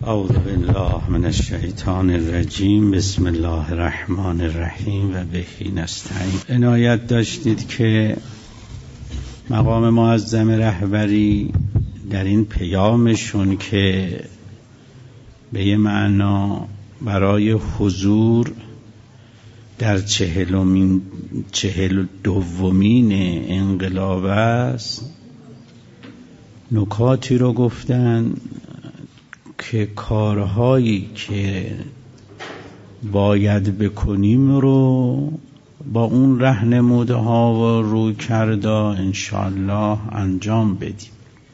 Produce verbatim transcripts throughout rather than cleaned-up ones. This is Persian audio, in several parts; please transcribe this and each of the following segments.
اعوذ بالله من الشیطان الرجیم. بسم الله الرحمن الرحیم و بهی نستعین. عنایت داشتید که مقام معظم رهبری در این پیامشون که به یه معنا برای حضور در چهلمین چهل دومین انقلاب است، نکاتی رو گفتن که کارهایی که باید بکنیم رو با اون راهنمودها و رویکردها انشاءالله انجام بدیم.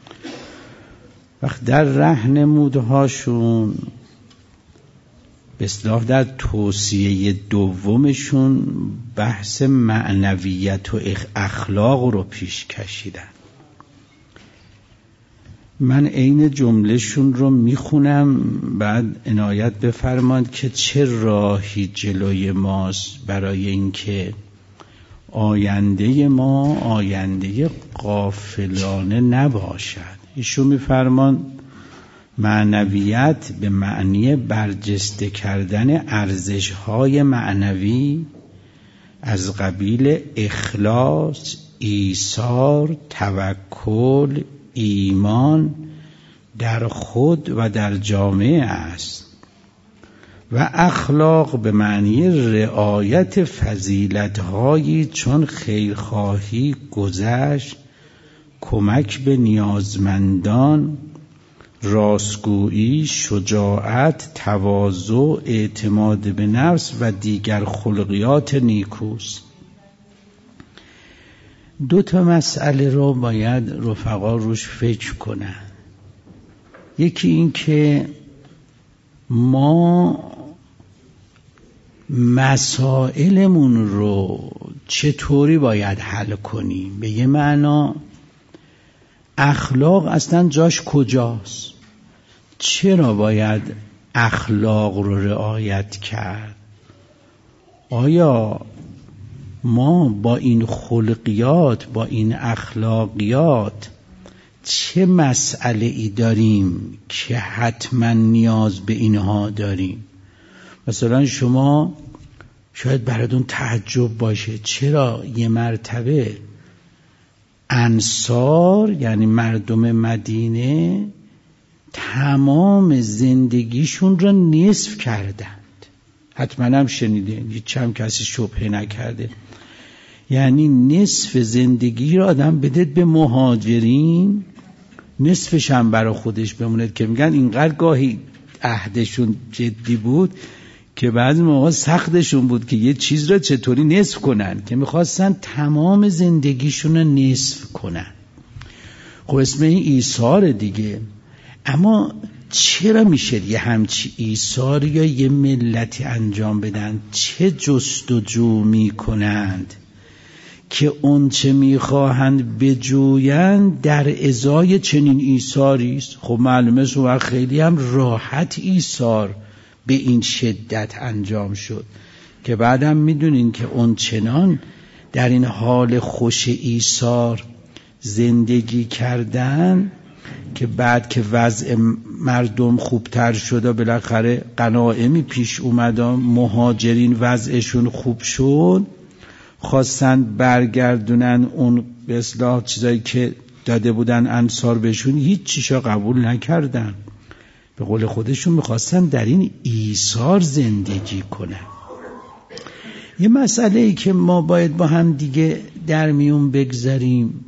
وقت در راهنمودهاشون به اصطلاح در توصیه دومشون بحث معنویت و اخلاق رو پیش کشیدن. من عین جملهشون رو میخونم، بعد عنایت بفرمایید که چه راهی جلوی ماست برای اینکه آینده ما آینده غافلانه نباشد. ایشون میفرمان معنویت به معنی برجسته کردن ارزش‌های معنوی از قبیل اخلاص، ایثار، توکل، ایمان در خود و در جامعه است و اخلاق به معنی رعایت فضیلت‌هایی چون خیرخواهی، گذشت، کمک به نیازمندان، راستگویی، شجاعت، تواضع، اعتماد به نفس و دیگر خلقیات نیکوست. دو تا مسئله رو باید رفقا روش فکر کنن. یکی این که ما مسائلمون رو چطوری باید حل کنیم. به یه معنا اخلاق اصلا جاش کجاست؟ چرا باید اخلاق رو رعایت کرد؟ آیا ما با این خلقیات، با این اخلاقیات چه مسئله ای داریم که حتما نیاز به اینها داریم؟ مثلا شما شاید براتون تعجب باشه چرا یه مرتبه انصار یعنی مردم مدینه تمام زندگیشون را نصف کردند. حتما هم شنیدین، هیچ هم کسی شبهه نکرده. یعنی نصف زندگی را آدم بدید به مهاجرین، نصفش هم برای خودش بموند. که میگن اینقدر گاهی عهدشون جدی بود که بعضی موقع سختشون بود که یه چیز را چطوری نصف کنن، که میخواستن تمام زندگیشون را نصف کنن. خب اسم این ایثار دیگه. اما چرا میشه یه همچی ایثار یا یه ملتی انجام بدن؟ چه جستجو میکنند که اون چه میخواهند بجویند در ازای چنین ایثاری است؟ خب معلومه سو خیلی هم راحت ایثار به این شدت انجام شد که بعدم میدونین که اون چنان در این حال خوش ایثار زندگی کردن که بعد که وضع مردم خوبتر شد و بالاخره غنایمی پیش اومد، مهاجرین وضعشون خوب شد، خواستن برگردونن اون به اصطلاح چیزایی که داده بودن انصار بهشون، هیچ چیشا قبول نکردن. به قول خودشون میخواستن در این ایثار زندگی کنن. یه مسئله ای که ما باید با هم دیگه در میون بگذاریم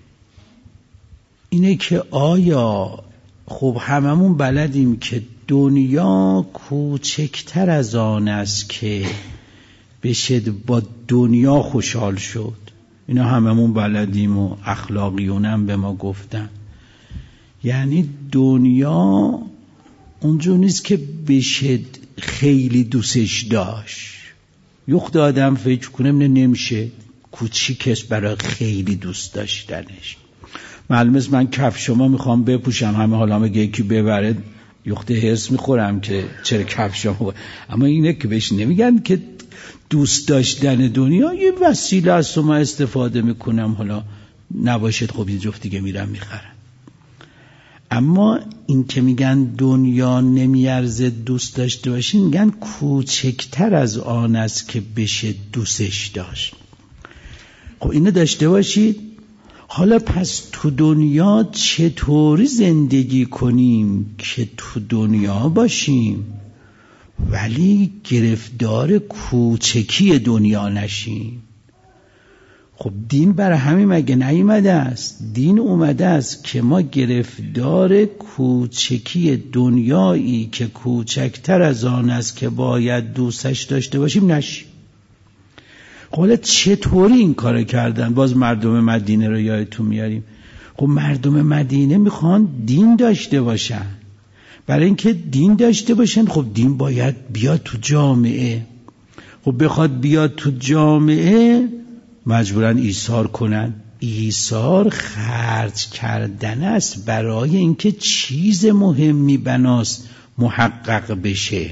اینه که آیا خب هممون بلدیم که دنیا کوچکتر از آن است که بشه با دنیا خوشحال شد. اینا هممون بلدیم و اخلاقیون هم به ما گفتن. یعنی دنیا اونجور نیست که بشه خیلی دوستش داشت. یخت آدم فکر کنم نمیشه کوچیکست برای خیلی دوست داشتنش. معلومه من کف شما میخوام بپوشم، همه حالا میگه یکی ببره یخت حرص میخورم که چرا کف شما. اما اینه که بهش نمیگن که دوست داشتن دنیا یه وسیله است و ما استفاده میکنم، حالا نباشد خب یه جفت دیگه میرم میخرم. اما این که میگن دنیا نمیارزه دوست داشته باشین، میگن کوچکتر از آن است که بشه دوستش داشت. خب اینو داشته باشید. حالا پس تو دنیا چطوری زندگی کنیم که تو دنیا باشیم ولی گرفتار کوچکی دنیا نشیم؟ خب دین برای همین مگه نیومده است؟ دین اومده است که ما گرفتار کوچکی دنیایی که کوچکتر از آن است که باید دوستش داشته باشیم نشیم. خب چطوری این کار کردن؟ باز مردم مدینه رو یادتون میاریم. خب مردم مدینه میخوان دین داشته باشن. برای اینکه دین داشته باشن خب دین باید بیاد تو جامعه. خب بخواد بیاد تو جامعه مجبورن ایثار کنن. ایثار خرج کردن است برای اینکه چیز مهمی بناست محقق بشه.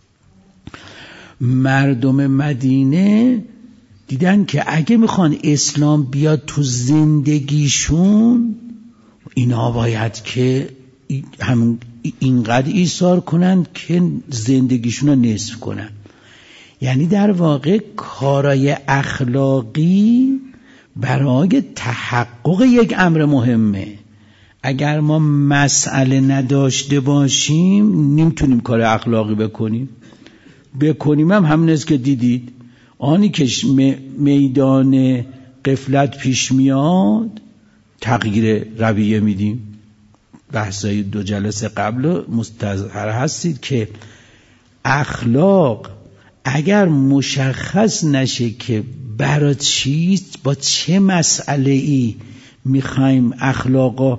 مردم مدینه دیدن که اگه میخوان اسلام بیاد تو زندگیشون اینا باید که همون اینقدر ایثار کنن که زندگیشون رو نصف کنن. یعنی در واقع کارای اخلاقی برای تحقق یک امر مهمه. اگر ما مسئله نداشته باشیم نمیتونیم کار اخلاقی بکنیم. بکنیم هم همین است که دیدید. آنی که میدان غفلت پیش میاد تغییر رویه میدیم. بحثای دو جلسه قبل مستظهر هستید که اخلاق اگر مشخص نشه که برای چیست با چه مسئله ای میخوایم اخلاقا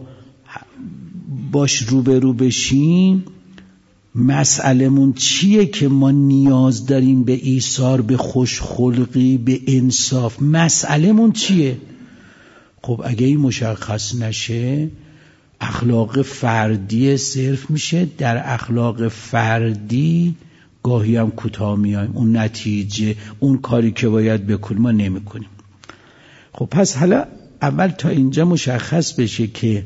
باش روبرو بشیم، مسئله‌مون چیه که ما نیاز داریم به ایثار، به خوشخلقی، به انصاف، مسئله‌مون چیه؟ خب اگه این مشخص نشه اخلاق فردی صرف میشه. در اخلاق فردی گاهی هم کوتاه میایم، اون نتیجه اون کاری که باید بکنیم ما نمی کنیم. خب پس حالا اول تا اینجا مشخص بشه که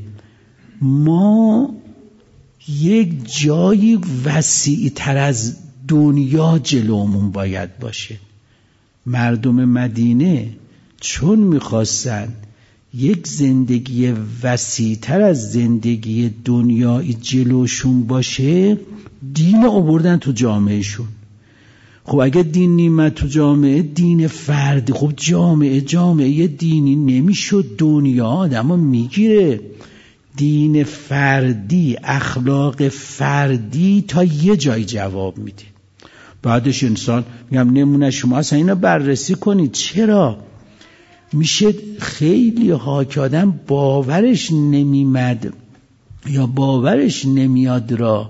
ما یک جایی وسیع تر از دنیا جلومون باید باشه. مردم مدینه چون میخواستن یک زندگی وسیع تر از زندگی دنیایی جلوشون باشه دین آوردن تو جامعهشون. خب اگه دین نیمت تو جامعه، دین فردی، خب جامعه جامعه دینی نمیشد، دنیا آدمو میگیره. دین فردی، اخلاق فردی تا یه جای جواب میده. بعدش انسان میگم نمونه شما اصلا اینو بررسی کنید. چرا؟ میشه خیلی ها که آدم باورش نمیمد یا باورش نمیاد را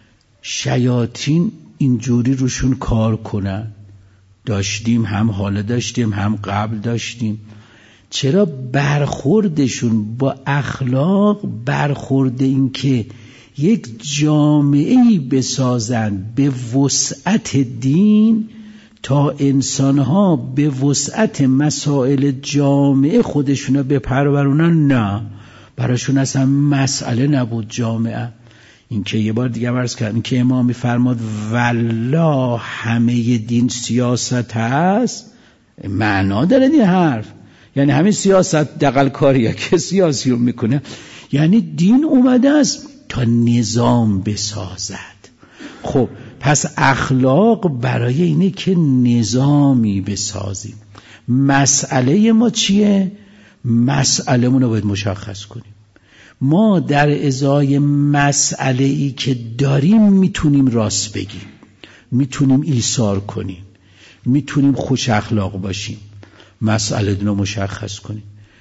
شیاطین اینجوری روشون کار کنن. داشتیم، هم حالا داشتیم، هم قبل داشتیم. چرا؟ برخوردشون با اخلاق، برخورد این که یک جامعه‌ای بسازن به وسعت دین تا انسانها به وسعت مسائل جامعه خودشونو بپرورونن، نه، براشون اصلا مسئله نبود جامعه. این که یه بار دیگه عرض کردم که امام میفرماد والله همه دین سیاست هست، معنا داره این حرف. یعنی همین سیاست دقل کاریه که سیاسی رو میکنه. یعنی دین اومده است تا نظام بسازد. خب پس اخلاق برای اینه که نظامی بسازیم. مسئله ما چیه؟ مسئله مون رو باید مشخص کنیم. ما در ازای مسئله ای که داریم میتونیم راست بگیم، میتونیم ایثار کنیم، میتونیم خوش اخلاق باشیم. مسئله رو مشخص کنیم.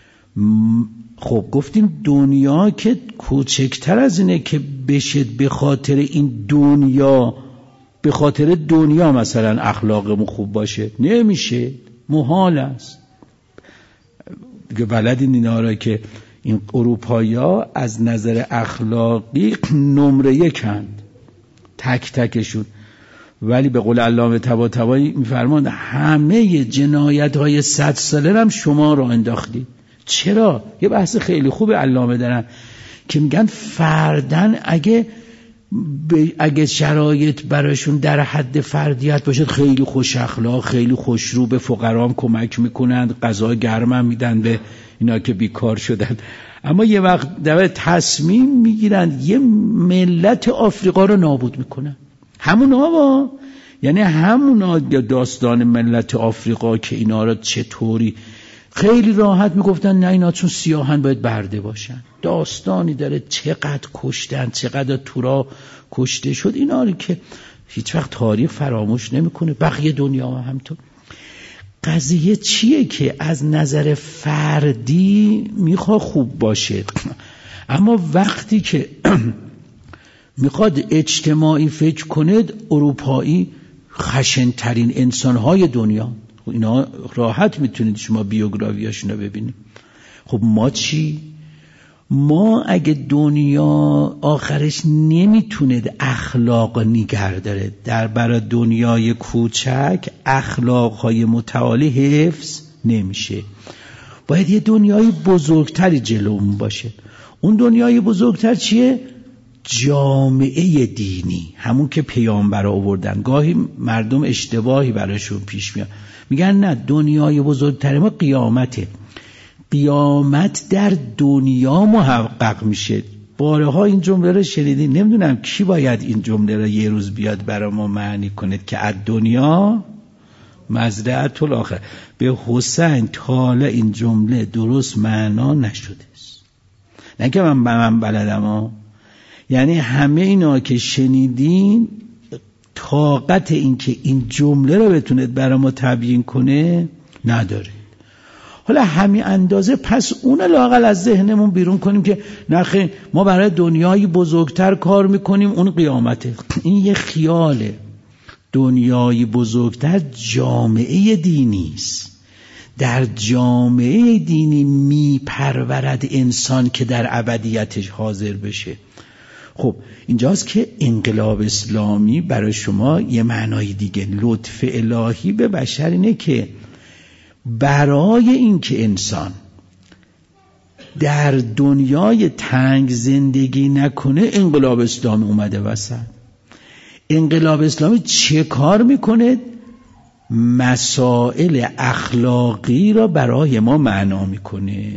خب گفتیم دنیا که کوچکتر از اینه که بشه به خاطر این دنیا، به خاطر دنیا مثلا اخلاقمون خوب باشه، نمیشه، محال است دیگه. بلدین اینا را که این اروپایی‌ها از نظر اخلاقی نمره یکند تک تکشون، ولی به قول علامه طباطبایی میفرماند همه جنایت‌های صد ساله هم شما را انداختید. چرا؟ یه بحث خیلی خوب علامه دارن که میگن فردن اگه اگه شرایط براشون در حد فردیت باشه خیلی خوش اخلاق، خیلی خوشرو، به فقرام کمک میکنند، غذا گرم هم میدن به اینا که بیکار شدن. اما یه وقت در تصمیم میگیرن یه ملت آفریقا رو نابود میکنن. همون ها، یعنی همون داستان ملت آفریقا که اینا رو چطوری خیلی راحت میگفتن نه اینا چون سیاهن باید برده باشن. داستانی داره چقدر کشتن، چقدر تورا کشته شد، اینا رو که هیچ وقت تاریخ فراموش نمیکنه. بقیه دنیا هم همینطور. قضیه چیه که از نظر فردی میخواد خوب باشه، اما وقتی که میخواد اجتماعی فکر کنه، اروپایی خشن‌ترین انسانهای دنیا، اینا راحت میتونید شما بیوگرافیاشون رو ببینید. خب ما چی؟ ما اگه دنیا آخرش نمیتونه اخلاق نگه داره، در برای دنیای کوچک اخلاقهای متعالی حفظ نمیشه. باید یه دنیای بزرگتری جلومون باشه. اون دنیای بزرگتر چیه؟ جامعه دینی، همون که پیامبر آوردن. گاهی مردم اشتباهی براشون پیش میاد، میگن نه دنیای بزرگتر ما قیامته. قیامت در دنیا محقق میشه. بارها این جمله رو شنیدین، نمیدونم کی باید این جمله رو یه روز بیاد برای ما معنی کنه که از دنیا مزرعة الاخره. به حسین تالا این جمله درست معنا نشده است، نه که من من بلدم ها. یعنی همه اینا که شنیدین طاقت این که این جمله رو بتونید برای ما تبیین کنه نداره. حالا همین اندازه پس اون لااقل از ذهنمون بیرون کنیم که نخیر ما برای دنیای بزرگتر کار میکنیم، اون قیامته. این یه خیاله. دنیای بزرگتر جامعه دینی است. در جامعه دینی میپرورد انسان که در ابدیتش حاضر بشه. خب اینجاست که انقلاب اسلامی برای شما یه معنای دیگه. لطف الهی به بشر اینه که برای این که انسان در دنیای تنگ زندگی نکنه انقلاب اسلامی اومده وسط. انقلاب اسلامی چه کار میکنه؟ مسائل اخلاقی را برای ما معنا میکنه.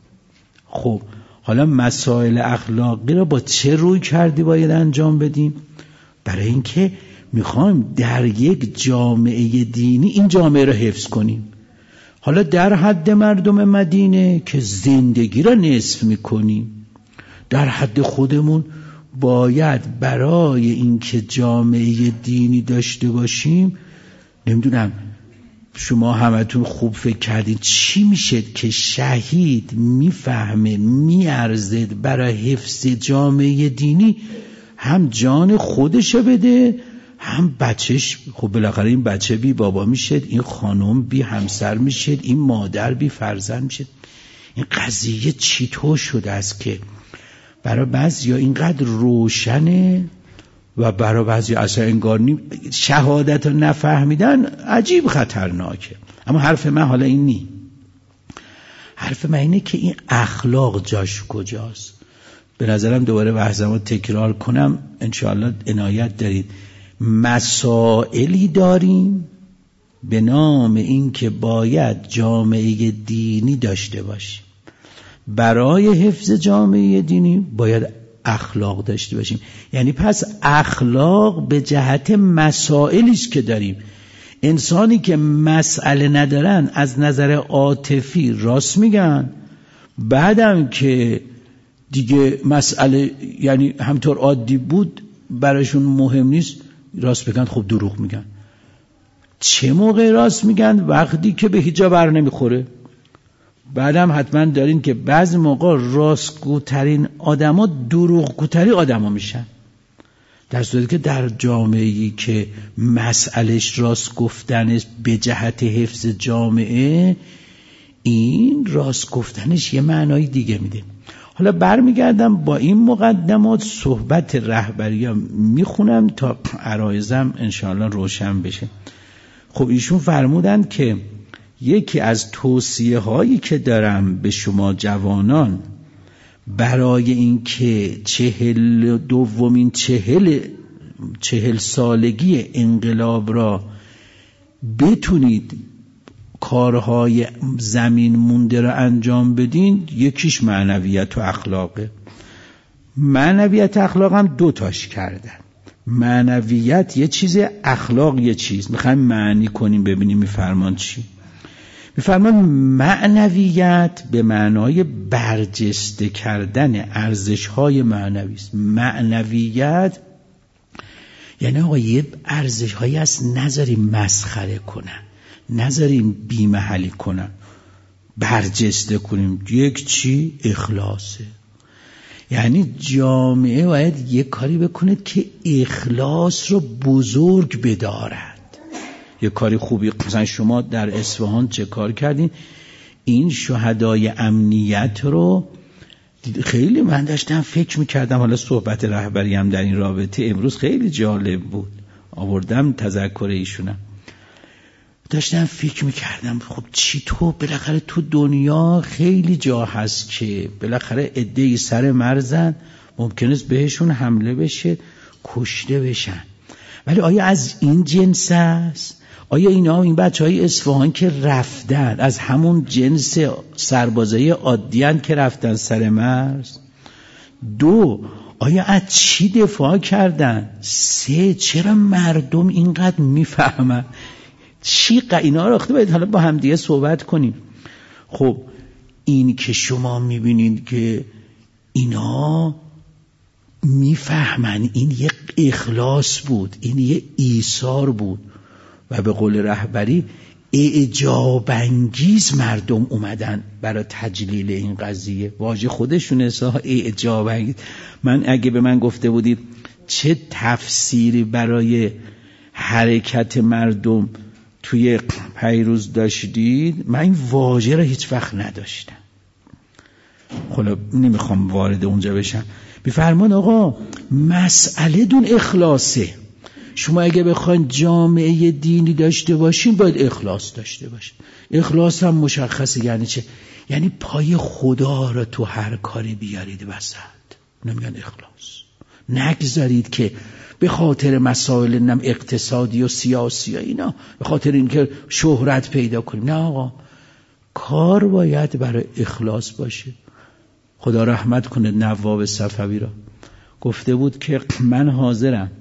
خب حالا مسائل اخلاقی را با چه روی کردی باید انجام بدیم؟ برای اینکه میخوایم در یک جامعه دینی این جامعه را حفظ کنیم. حالا در حد مردم مدینه که زندگی را نصف میکنیم، در حد خودمون باید برای اینکه جامعه دینی داشته باشیم، نمیدونم شما همتون خوب فکر کردین چی میشه که شهید میفهمه میارزد برای حفظ جامعه دینی هم جان خودشو بده هم بچهش. خب بالاخره این بچه بی بابا میشه، این خانم بی همسر میشه، این مادر بی فرزند میشه. این قضیه چطور شده است که برای بعضیا اینقدر روشنه و برای بعضی اصلا انگار نیم. شهادت رو نفهمیدن عجیب خطرناکه. اما حرف من حالا این نی. حرف من اینه که این اخلاق جاش کجاست. به نظرم دوباره وحزمو تکرار کنم، انشاءالله عنایت دارید. مسائلی داریم به نام این که باید جامعه دینی داشته باشیم. برای حفظ جامعه دینی باید اخلاق داشته باشیم. یعنی پس اخلاق به جهت مسائلیش که داریم. انسانی که مسئله ندارن از نظر عاطفی راست میگن، بعدم که دیگه مسئله یعنی همطور عادی بود براشون مهم نیست راست بگن، خب دروغ میگن. چه موقع راست میگن؟ وقتی که به هیچ جا بر نمیخوره. بعدم حتما دارین که بعضی موقع راستگوترین آدما دروغگوترین آدما میشن، در صورتی که در جامعه‌ای که مسئلهش راست گفتنش به جهت حفظ جامعه، این راست گفتنش یه معنای دیگه میده. حالا برمیگردم با این مقدمات صحبت رهبریم میخونم تا عرایزم انشاءالله روشن بشه. خب ایشون فرمودند که یکی از توصیه هایی که دارم به شما جوانان برای اینکه چهل دومین چهل چهل سالگی انقلاب را بتونید کارهای زمین مونده را انجام بدین، یکیش معنویت و اخلاقه. معنویت اخلاق هم دو تاش کردن. معنویت یه چیز، اخلاق یه چیز. میخوایم معنی کنیم ببینیم میفرمان چی. میفرمان معنویت به معنای برجسته کردن ارزش‌های معنوی است. معنویت یعنی آقا یه ارزش‌هایی هست نذاریم مسخره کنن، نذاریم بی‌محلی کنن، برجسته کنیم. یک چی؟ اخلاصه. یعنی جامعه باید یک کاری بکنه که اخلاص رو بزرگ بدارد. یک کاری خوبی، مثلا شما در اصفهان چه کار کردین؟ این شهدای امنیت رو خیلی من داشتم فکر میکردم، حالا صحبت رهبری هم در این رابطه امروز خیلی جالب بود، آوردم تذکر ایشونم، داشتم فکر میکردم خب چی تو بالاخره تو دنیا خیلی جا هست که بالاخره عده‌ای سر مرزن، ممکنه بهشون حمله بشه، کشته بشن، ولی آیا از این جنس است؟ آیا اینا این بچهای اصفهان که رفتن از همون جنس سربازای عادیان که رفتن سر مرز؟ دو، آیا از چی دفاع کردن؟ سه، چرا مردم اینقدر میفهمن؟ چی ق... اینا رو باید حالا با هم دیگه صحبت کنیم. خب این که شما میبینید که اینا میفهمن، این یک اخلاص بود، این یک ایثار بود و به قول رهبری اعجاب انگیز مردم اومدن برای تجلیل این قضیه. واژه خودشونه سا اعجاب انگیز. من اگه به من گفته بودید چه تفسیری برای حرکت مردم توی پیروز داشتید، من این واژه را هیچ وقت نداشتم. خلا نمیخوام وارد اونجا بشم. بفرمان آقا مسئله دون اخلاصه. شما اگه بخواید جامعه دینی داشته باشین باید اخلاص داشته باشین. اخلاص هم مشخصه یعنی چه؟ یعنی پای خدا را تو هر کاری بیارید وسط. نمیگن اخلاص. نگذارید که به خاطر مسائل نم اقتصادی و سیاسی و اینا، به خاطر اینکه شهرت پیدا کنیم. نه آقا، کار باید برای اخلاص باشه. خدا رحمت کنه نواب صفوی را، گفته بود که من حاضرم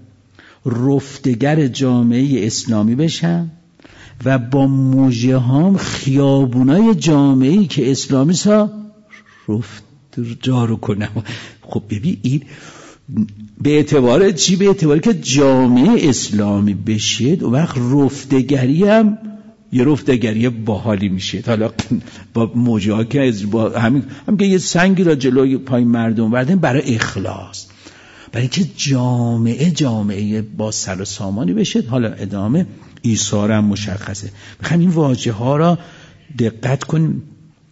رفتگر جامعه اسلامی بشم و با موجه هام خیابونای جامعه‌ای که اسلامی سا رفت جارو کنم. خب ببین این به اعتبار چی؟ به اعتباری که جامعه اسلامی بشید و وقت رفتگری هم یه رفتگری باحالی میشه. حالا با موجه ها که با همین هم که یه سنگی را جلوی پای مردم بردن برای اخلاص، برای که جامعه جامعه با سر و سامانی بشه. حالا ادامه ایثار هم مشخصه. میخوایم این واژه ها را دقت کنیم.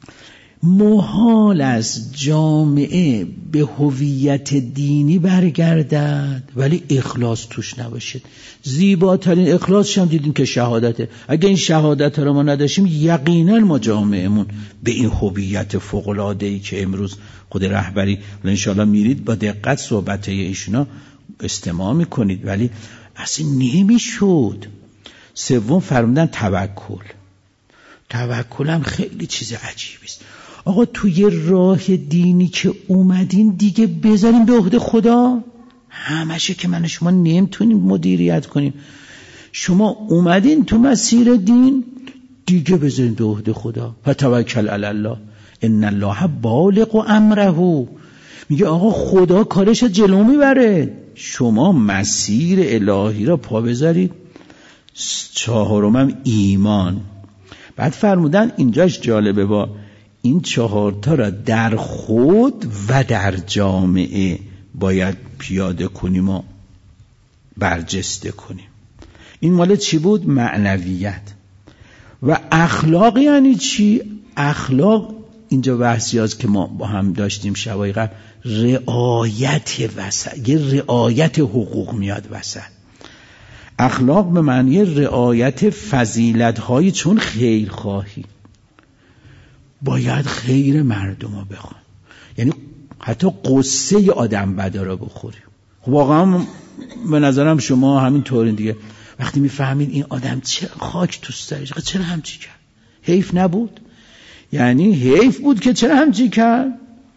محال از جامعه به هویت دینی برگردد ولی اخلاص توش نباشه. زیباترین اخلاصش هم دیدیم که شهادته. اگه این شهادت رو ما نداشتیم یقینا ما جامعهمون به این هویت فوق‌العاده‌ای که امروز خود رهبری انشالله میرید با دقت صحبت ایشونا استماع میکنید، ولی اصلا نمیشد. سوم فرمودن توکل. توکل هم خیلی چیز عجیبی است. آقا توی راه دینی که اومدین دیگه بذاریم به عهده خدا. همشه که من شما نمیتونیم مدیریت کنیم. شما اومدین تو مسیر دین دیگه بذارین به عهده خدا. فتوکل علی الله ان الله بالغ امره. میگه آقا خدا کارش جلو میبره، شما مسیر الهی را پا بذارید. چهارمم ایمان. بعد فرمودن اینجاش جالبه، با این چهارتا را در خود و در جامعه باید پیاده کنیم و برجسته کنیم. این مال چی بود؟ معنویت. و اخلاق یعنی چی؟ اخلاق اینجا بحثی هست که ما با هم داشتیم شبای قبل، رعایت وسط، یه رعایت حقوق میاد وسط. اخلاق به معنی رعایت فضیلت‌هایی، چون خیرخواهی باید خیر مردم رو بخوان. یعنی حتی قصه آدم بدا رو بخوریم. خب واقعا به نظرم شما همین طورین دیگه. وقتی میفهمید این آدم چرا خاک تو سرش، چرا همچی کرد، حیف نبود؟ یعنی حیف بود که چرا همچی کرد؟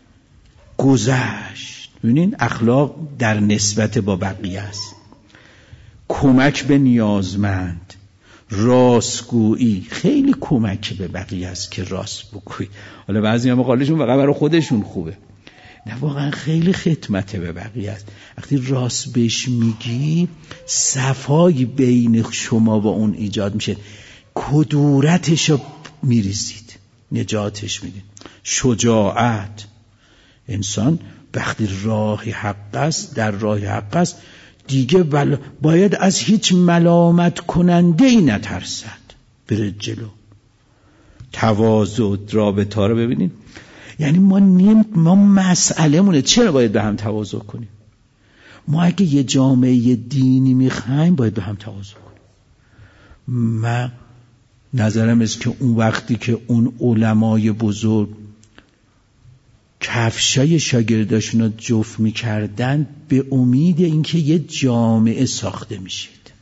گذشت. ببینین اخلاق در نسبت با بقیه است. کمک به نیازمند، راستگویی، خیلی کمک به بقیه است که راست بگویی. حالا بعضی هم قالشون فقط برای خودشون خوبه، نه واقعا خیلی خدمت به بقیه است. وقتی راست بهش میگی صفایی بین شما و اون ایجاد میشه، کدورتش رو میریزید، نجاتش میدید. شجاعت، انسان وقتی راه حق است، در راه حق است دیگه بل... باید از هیچ ملامت کننده ای نترسد، بره جلو. تواضع، رابطه رو ببینید. یعنی ما نیم ما مسئله مونه چرا باید به هم تواضع کنیم؟ ما اگه یه جامعه دینی میخوایم باید به هم تواضع کنیم. من نظرم است که اون وقتی که اون علمای بزرگ کفشای شاگرداشون رو جفت میکردن به امید اینکه یه جامعه ساخته میشید.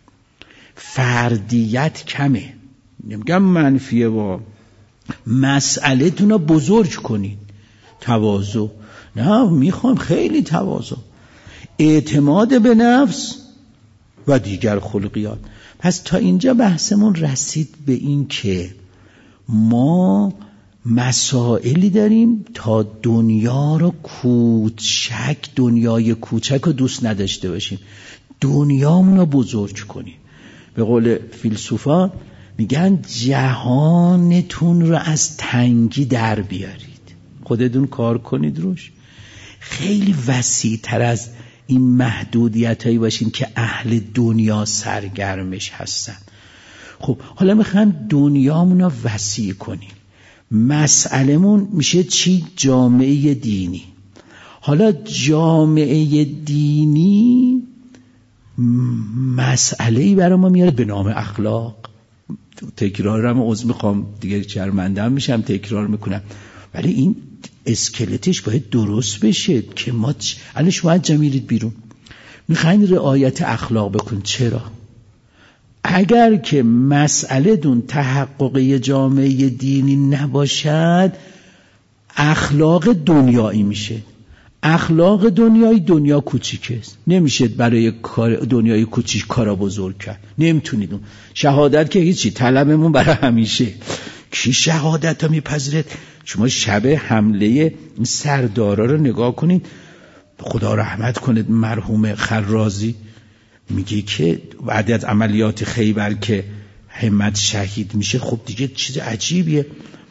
فردیت کمه، نمیگم منفیه، با مسئله تون رو بزرگ کنید. تواضع نه، میخوام خیلی تواضع، اعتماد به نفس و دیگر خلقیات. پس تا اینجا بحثمون رسید به این که ما مسائلی داریم تا دنیا رو کوچک، دنیای کوچک رو دوست نداشته باشیم، دنیامون رو بزرگ کنیم. به قول فیلسوفا میگن جهانتون رو از تنگی در بیارید، خودتون کار کنید روش. خیلی وسیع تر از این محدودیت هایی باشین که اهل دنیا سرگرمش هستن. خب حالا میخوام دنیامون رو وسیع کنیم. مسئلهمون میشه چی؟ جامعه دینی. حالا جامعه دینی مسئله‌ای برای ما میاره به نام اخلاق. تکرارم عذر میخوام دیگه، شرمنده‌ام میشم تکرار میکنم، ولی این اسکلتش باید درست بشه که ما چ... الان شما از میرید بیرون میخواین رعایت اخلاق بکن. چرا؟ اگر که مسئله دون تحقق جامعه دینی نباشد، اخلاق دنیایی میشه. اخلاق دنیایی دنیا کوچیکه است، نمیشه برای کار دنیای کوچیک کارا بزرگ کرد. نمیتونید. شهادت که هیچی، طلبمون برای همیشه. کی شهادت ها میپذیرد؟ شما شب حمله سردارا رو نگاه کنید، خدا رحمت کنید مرحوم خرازی میگه که بعد از عملیات خیبر که همت شهید میشه، خب دیگه چیز عجیبیه.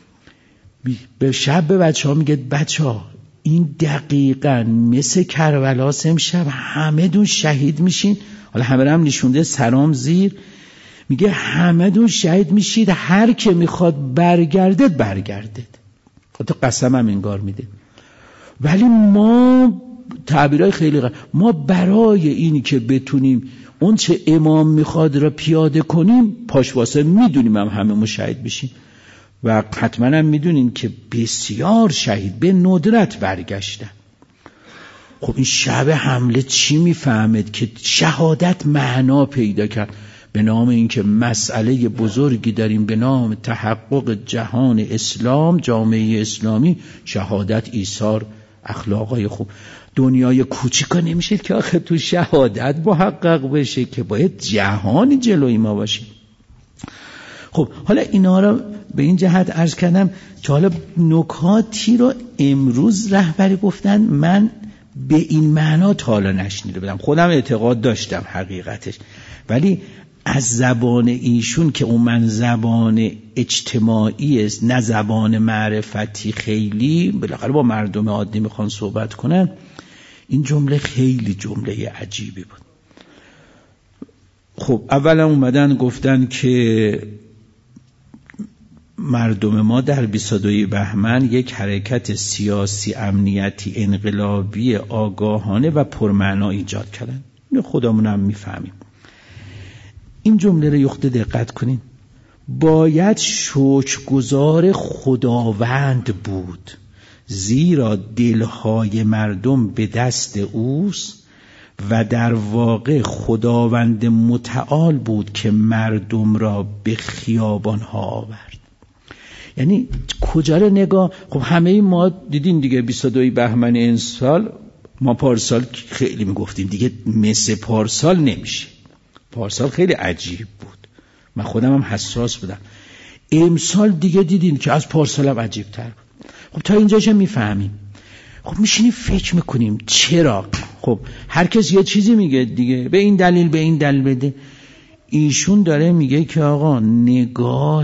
به شب به بچه ها میگه بچه ها این دقیقاً مثل کربلاس، امشب همه دون شهید میشین. حالا همه هم نشونده سرام زیر، میگه همه دون شهید میشید، هر که میخواد برگردد برگردد. حتی قسم هم انگار میده. ولی ما تعبیرهای خیلی غیر. ما برای اینی که بتونیم اون چه امام میخواد را پیاده کنیم، پاشواسه میدونیم هم همه ما شهید بشیم. و حتما هم میدونین که بسیار شهید به ندرت برگشتن. خب این شب حمله چی میفهمد که شهادت معنا پیدا کرد؟ به نام اینکه مسئله بزرگی داریم به نام تحقق جهان اسلام، جامعه اسلامی، شهادت، ایثار، اخلاقای خوب. دنیای کوچیکا نمیشه که آخه تو شهادت محقق بشه، که باید جهانی جلوی ما باشه. خب حالا اینا رو به این جهت عرض کردم که حالا نکاتی رو امروز رهبری گفتن من به این معنا تا حالا نشنیده بودم. خودم اعتقاد داشتم حقیقتش، ولی از زبان ایشون که اون من زبان اجتماعی است نه زبان معرفتی، خیلی بالاخره با مردم عادی میخوان صحبت کنن، این جمله خیلی جمله عجیبی بود. خب اولا اومدن گفتن که مردم ما در بیست و دو بهمن یک حرکت سیاسی امنیتی انقلابی آگاهانه و پرمعنا ایجاد کردن. اینو خودمون هم میفهمیم. این جمله رو یخته دقت کنین. باید شکرگزار خداوند بود زیرا دلهای مردم به دست اوست و در واقع خداوند متعال بود که مردم را به خیابانها آورد. یعنی کجا رو نگاه؟ خب همه ما دیدین دیگه بیست و دو بهمن این سال، ما پارسال خیلی میگفتیم دیگه مثل پارسال نمیشه. پارسال خیلی عجیب بود، من خودم هم حساس بودم. امسال دیگه دیدین که از پارسال هم عجیب تر بود. خب تا اینجاش میفهمیم. خب میشینیم فکر میکنیم چرا؟ خب هر کس یه چیزی میگه دیگه، به این دلیل به این دلیل بده. ایشون داره میگه که آقا نگاه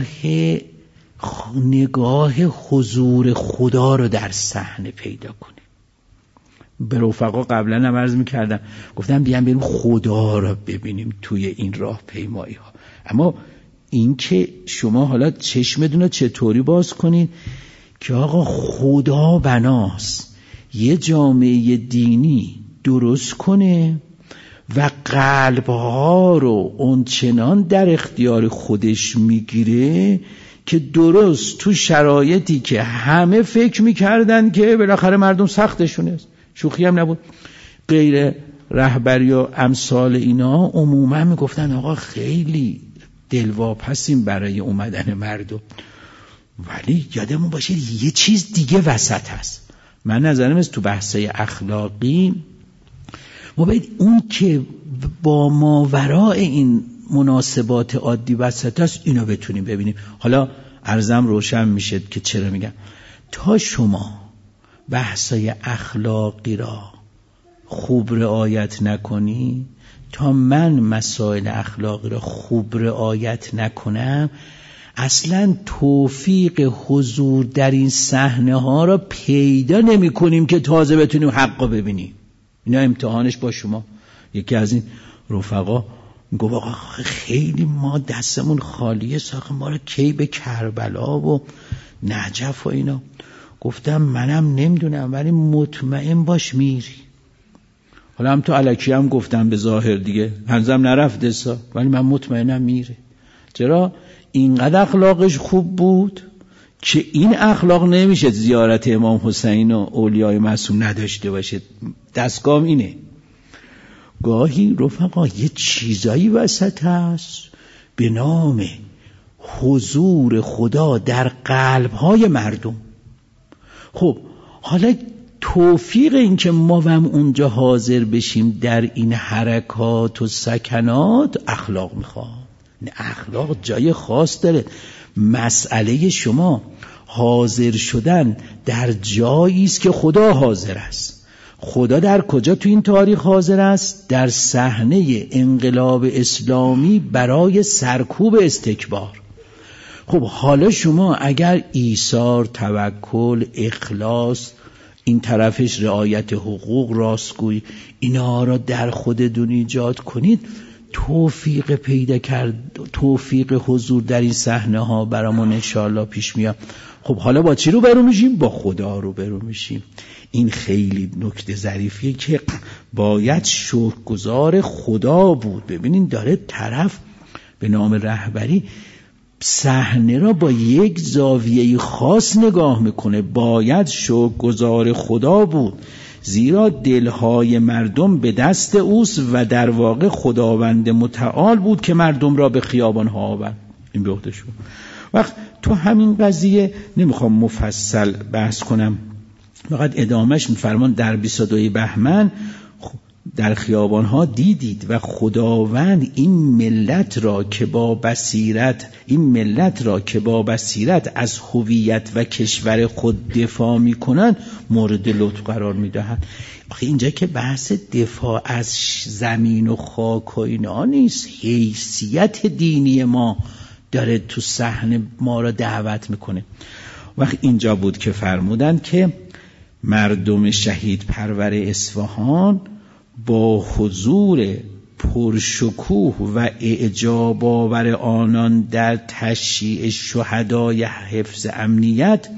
نگاه حضور خدا رو در صحنه پیدا کنیم. به رفقا قبلا هم عرض میکردم، گفتم بیان بریم خدا رو ببینیم توی این راه پیمایی ها. اما این که شما حالا چشمتون رو چطوری باز کنید که آقا خدا بناست یه جامعه دینی درست کنه و قلبها رو اونچنان در اختیار خودش میگیره که درست تو شرایطی که همه فکر میکردن که بالاخره مردم سختشون است، شوخی هم نبود، غیر رهبری و امثال اینا عموما میگفتن آقا خیلی دلواپسیم برای اومدن مردم. ولی یادمون باشه یه چیز دیگه وسط هست. من نظرم است تو بحثای اخلاقی ما باید اون که با ماورای این مناسبات عادی وسط هست اینو بتونیم ببینیم. حالا عرضم روشن میشه که چرا میگم. تا شما بحثای اخلاقی را خوب رعایت نکنی، تا من مسائل اخلاقی را خوب رعایت نکنم، اصلا توفیق حضور در این صحنه ها را پیدا نمی کنیم که تازه بتونیم حقا ببینیم. اینا امتحانش با شما. یکی از این رفقا گفت آقا خیلی ما دستمون خالیه، ساخت ما را کی به کربلا و نجف و اینا. گفتم منم نمیدونم ولی مطمئن باش میری. حالا هم تو الکی هم گفتم به ظاهر دیگه هنوزم نرفته سا، ولی من مطمئنم میره. چرا؟ اینقدر اخلاقش خوب بود که این اخلاق نمیشه زیارت امام حسین و اولیای معصوم نداشته باشه. دستگام اینه. گاهی رفقا یه چیزایی وسط هست به نام حضور خدا در قلب‌های مردم. خب حالا توفیق این که ما هم اونجا حاضر بشیم در این حرکات و سکنات اخلاق میخواد. اخلاق جای خاص داره. مسئله شما حاضر شدن در جایی است که خدا حاضر است. خدا در کجا تو این تاریخ حاضر است؟ در صحنه انقلاب اسلامی برای سرکوب استکبار. خب حالا شما اگر ایثار، توکل، اخلاص، این طرفش رعایت حقوق، راستگویی، اینا را در خودتون ایجاد کنید، توفیق پیدا کرد، توفیق حضور در این صحنه ها برامون انشاءالله پیش میاد. خب حالا با چی رو برو میشیم؟ با خدا رو برو میشیم. این خیلی نکته ظریفیه که باید شکرگزار خدا بود. ببینین داره طرف به نام رهبری صحنه را با یک زاویه خاص نگاه میکنه. باید شکرگزار خدا بود زیرا دلهای مردم به دست اوست و در واقع خداوند متعال بود که مردم را به خیابانها آورد. این به عهده شد. وقت تو همین قضیه نمیخوام مفصل بحث کنم، فقط ادامهش میفرمان در بیست و دو بهمن در خیابانها دیدید و خداوند این ملت را که با بصیرت این ملت را که با بصیرت از هویت و کشور خود دفاع میکنن مورد لطف قرار میدهند. آخه اینجا که بحث دفاع از زمین و خاک و اینا نیست، حیثیت دینی ما داره تو صحنه ما را دعوت میکنه. وقت اینجا بود که فرمودند که مردم شهید پرور اصفهان با حضور پرشکوه و اعجاب آور آنان در تشییع شهدای حفظ امنیت،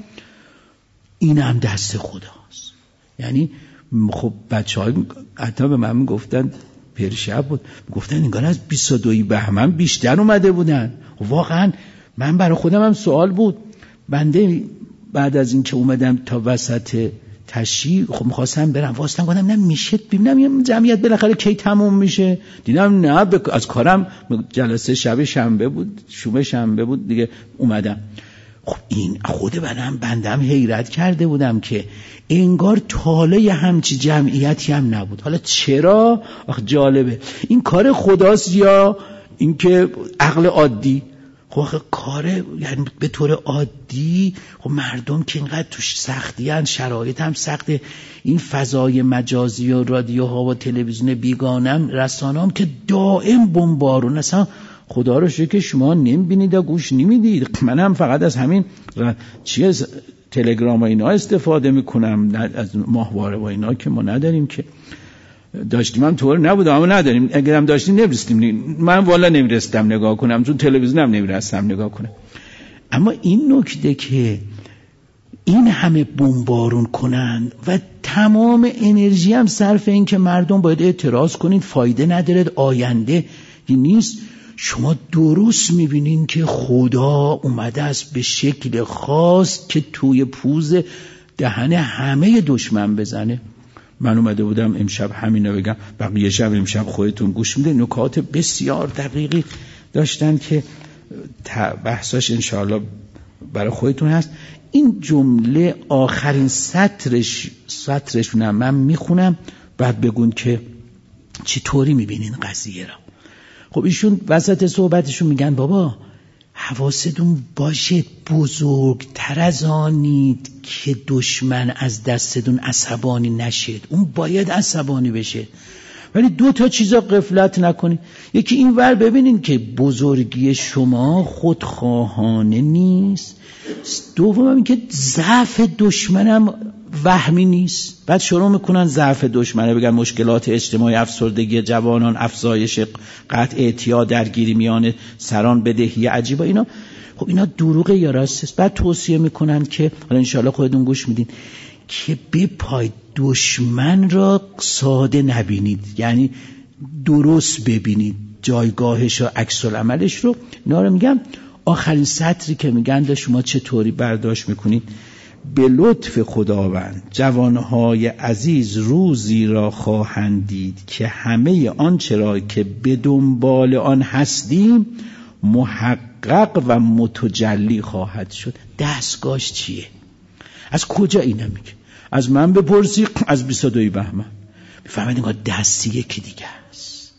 این هم دست خداست. یعنی خب بچه های حتی به من گفتن پرشب بود، گفتن انگار از بیست و دو بهمن بیشتر اومده بودن. واقعا من برای خودم هم سوال بود. بنده بعد از این که اومدم تا وسط تشییع، خب میخواستم برم واسطن، گفتم نه میشه ببینم این جمعیت بالاخره کی تموم میشه. دیدم نه از کارم، جلسه شب شنبه بود، شومه شنبه بود دیگه اومدم. خب این خود منم بندم حیرت کرده بودم که انگار تاله همچی جمعیتی هم نبود. حالا چرا؟ آخ جالبه، این کار خداست یا اینکه عقل عادی؟ خب کار یعنی به طور عادی خب مردم که اینقدر توش سختی هن، شرایط هم سخته، این فضای مجازی و رادیوها و تلویزیون بیگانم رسانه‌ام که دائم بمبارون، اصلا خدا رو شکر که شما نمیبینید و گوش نمیدید. منم فقط از همین چیه تلگرام و اینا استفاده میکنم، از ماهواره و اینا که ما نداریم، که داشتیم هم طور نبود اما نداریم، اگر هم داشتیم نمیرستیم. من والا نمیرستم نگاه کنم، چون تلویزیونم نمیرستم نگاه کنم. اما این نکته که این همه بمبارون کنند و تمام انرژی هم صرف این که مردم باید اعتراض کنید، فایده نداره، آینده نیست. شما درست میبینین که خدا اومده است به شکل خاص که توی پوز دهن همه دشمن بزنه. من اومده بودم امشب همینو بگم، بقیه شب امشب خودتون گوش میده، نکات بسیار دقیقی داشتن که بحثاش انشاءالله برای خودتون هست. این جمله آخرین سطرش سطرشونم من میخونم، بعد بگون که چطوری میبینین قضیه را. خب ایشون وسط صحبتشون میگن بابا حواستون باشه بزرگتر از آنید که دشمن از دستتون عصبانی نشد، اون باید عصبانی بشه، ولی دو تا چیزا غفلت نکنید. یکی این ور ببینین که بزرگی شما خودخواهانه نیست، دوم این که ضعف دشمنم وهمی نیست. بعد شروع میکنن ضعف دشمنه، بگن مشکلات اجتماعی، افسردگی جوانان، افزایش قطع اعتیاد، درگیری میان سران، بدهی عجیبا اینا. خب اینا دروغه یا راست است؟ بعد توصیه میکنن که حالا انشاءالله خودتون گوش میدین که بپای دشمن را ساده نبینید، یعنی درست ببینید جایگاهش و عکس العملش رو. اینا رو میگم. آخرین سطری که میگن ده شما چطوری برداشت میکنید؟ به لطف خداوند جوانهای عزیز روزی را خواهند دید که همه آنچه را که به دنبال آن هستیم محقق و متجلی خواهد شد. دستگاهش چیه؟ از کجا اینو میگه؟ از من بپرسی، از بیست و دو بهمن میفهمید انگار دستی یکی دیگه است.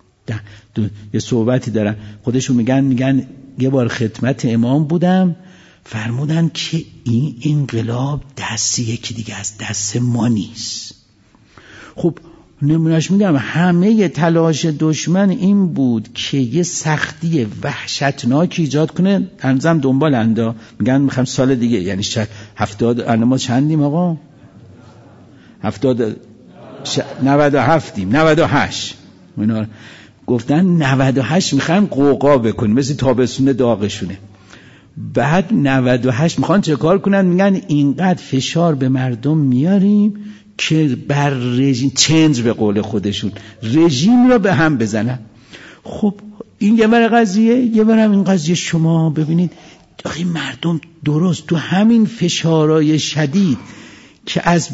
یه صحبتی دارن خودشون میگن میگن یه بار خدمت امام بودم، فرمودن که این انقلاب دستی یکی دیگه از دست ما نیست. خب نمونهش میگم همه تلاش دشمن این بود که یه سختی وحشتناک ایجاد کنه. هنوزم دنبال اندا میگن میخوام سال دیگه، یعنی هفتاد الان ما چندیم آقا؟ هفتاد ش... نود و هفتیم، نود و هشت اینا گفتن نود و هشت میخوایم قوقا بکنیم مثل تابستون داغشونه. بعد نود و هشت میخوان چه کار کنن؟ میگن اینقدر فشار به مردم میاریم که بر رژیم چنج به قول خودشون رژیم را به هم بزنن. خب این یه بر قضیه، یه برم این قضیه شما ببینید آخه مردم درست تو همین فشارهای شدید که از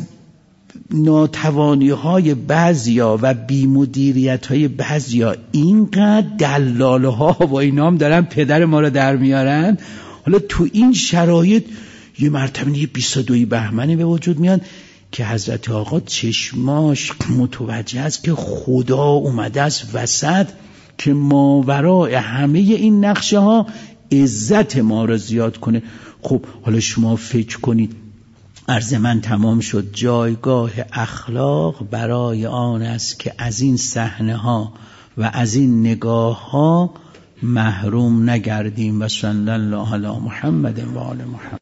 ناتوانی های بعضیا و بی‌مدیریت های بعضیا اینقدر دلاله ها و اینا هم دارن پدر ما رو در میارن، حالا تو این شرایط یه مرتبه یه بیست و دو بهمنی به وجود میاد که حضرت آقا چشماش متوجه است که خدا اومده است وسط که ماورای همه این نقشه ها عزت ما رو زیاد کنه. خب حالا شما فکر کنید عرض من تمام شد. جایگاه اخلاق برای آن است که از این صحنه ها و از این نگاه ها محروم نگردیم. و صلی الله علی محمد و آل محمد.